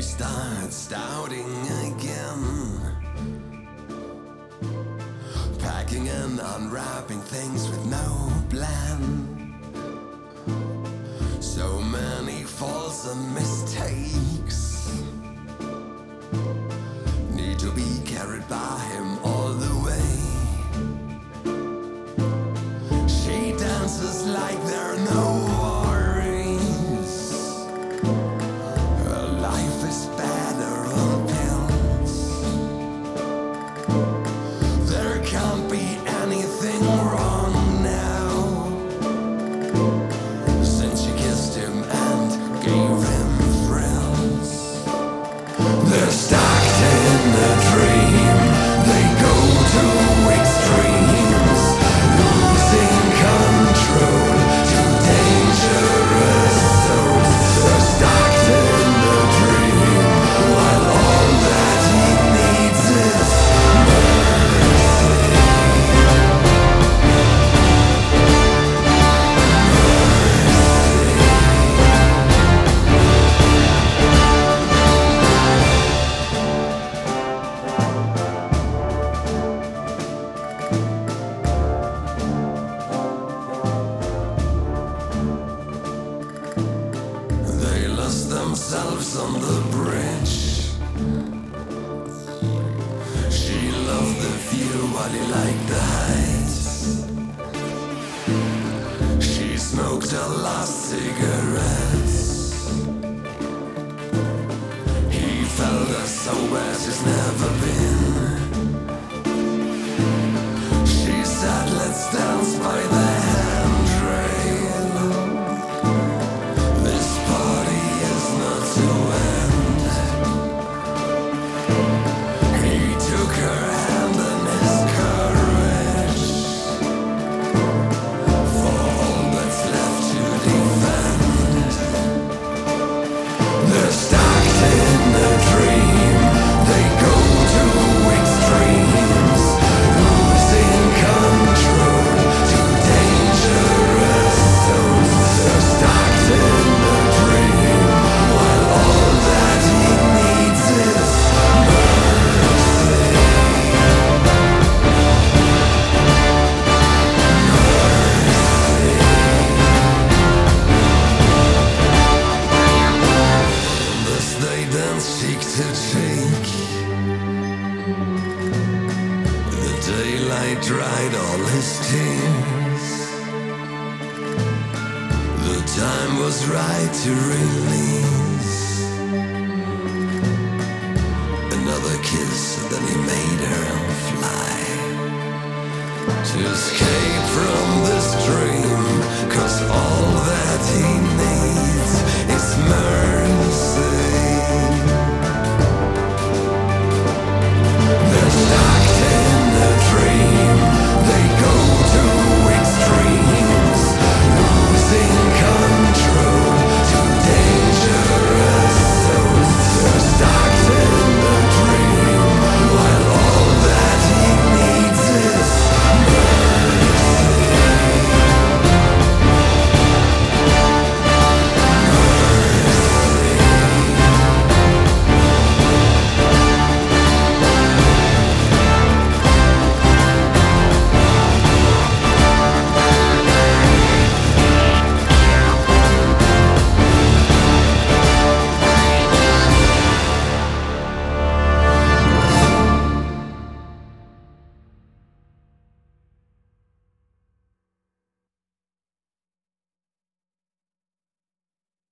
starts doubting again, packing and unwrapping things with no plan. So many false and mistakes need to be carried by him all the way. She dances like there are no worries. Her life is better on pills. There can't be anything wrong now, since she kissed him and gave him thrills. They're stuck in a dream. They go to extremes, losing control to dangerous souls. They're stuck in a dream, while all that he needs is themselves on the bridge. She loved the view while he liked the heights. She smoked her last cigarettes. He felt as sober as he's never been. She said, let's dance by the handrail. This party is not to end. He took her hand and his courage, for all that's left to defend. They're stuck in a dream. They go to extremes, losing control to dangerous zones. They're stuck in a dream, while all that he needs is this they dance cheek to cheek. The daylight dried all his tears. The time was right to release another kiss, then he made her fly to escape from this dream, 'cause all that he